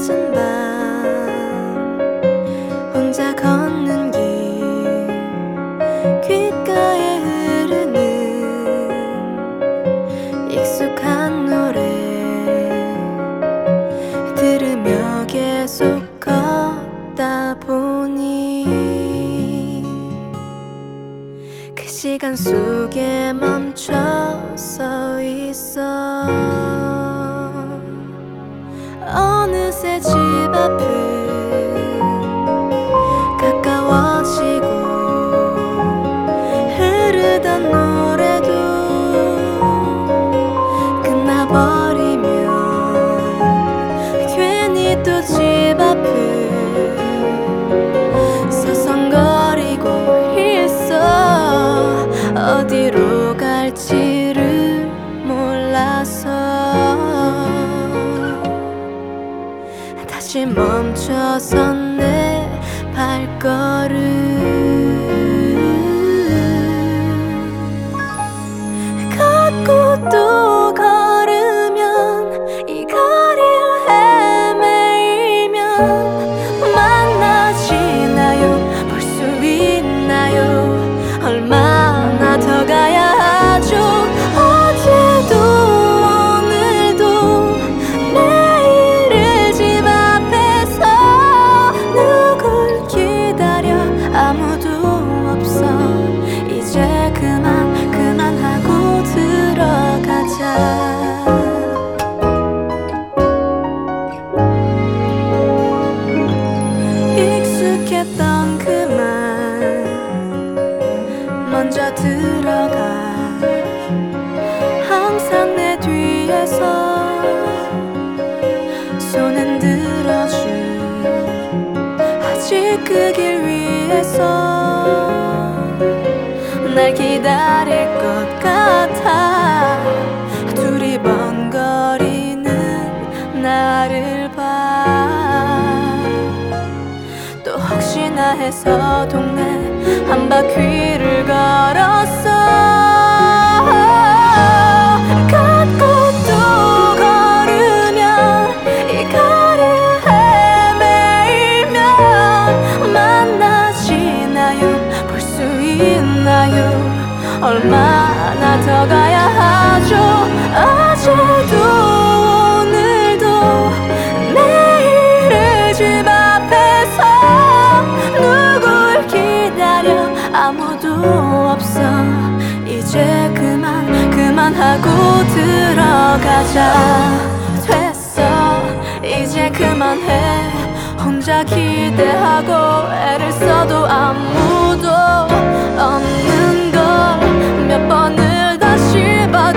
늦은 밤 혼자 걷는 길 귓가에 흐르는 익숙한 노래 들으며 계속 걷다 보니 그 시간 속에 멈춰서 있어. 어느새 집 앞은 가까워지고 흐르던 노래도 끝나버리면 괜히 또 집 앞을 서성거리고 있어. 어디로 갈지를 몰라서 다시 멈춰선 내 발걸음. 걷고 또 걸으면 이 거리를 헤매이면 만나지나요? 볼 수 있나요? 얼마나 더 가야 하죠? 어제도 오늘도 내일을 집 앞에서 누굴 기다려 아무도 없어. 이제 그만하고 들어가자. 익숙했던 그 말 먼저 들어가. 항상 내 뒤에서 손 흔들어준 아직 그 길 위에서 날 기다릴 것 같아. 두리번거리는 나를 봐. 또 혹시나 해서 동네 한 바퀴를 걸었어. 걷고 또 걸으면 이 거리를 헤매이면 만나지나요? 볼 수 있나요? 얼마나 더 가야 하죠? 어제도 오늘도 내일을 집 앞에서 누굴 기다려 아무도 없어. 이제 그만하고 들어가자. 됐어 이제 그만해. 혼자 기대하고 애를 써도 아무도 없는 걸 몇 번을 다시 봐도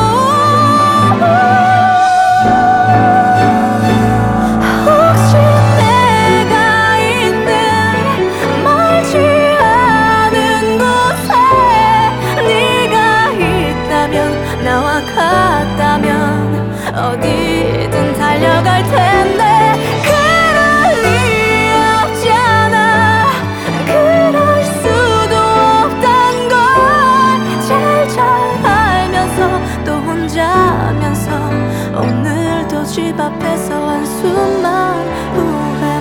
혹시 내가 있는 멀지 않은 곳에 네가 있다면 나와 같다면 어디든 달려갈 텐데 그럴 리 없잖아. 그럴 수도 없단 걸 제일 잘 알면서 또 혼자면서 오늘도 집 앞에서 한숨만 후회.